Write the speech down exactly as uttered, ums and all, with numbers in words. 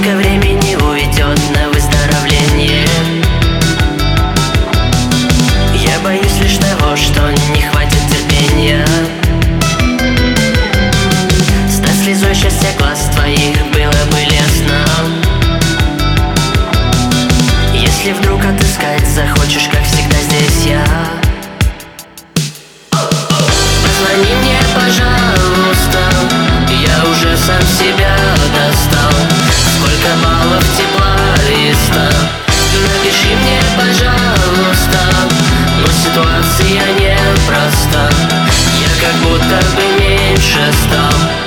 Сколько времени уйдет на выздоровление? Я боюсь лишь того, что не хватит терпения. Стать слезой счастья глаз твоих было бы лестно. Если вдруг отыскать захочешь, как всегда здесь я. Позвони мне, пожалуйста, я уже сам себя достал. Сколько баллов тепла и ста. Напиши мне, пожалуйста, но ситуация непроста. Я как будто бы меньше стал.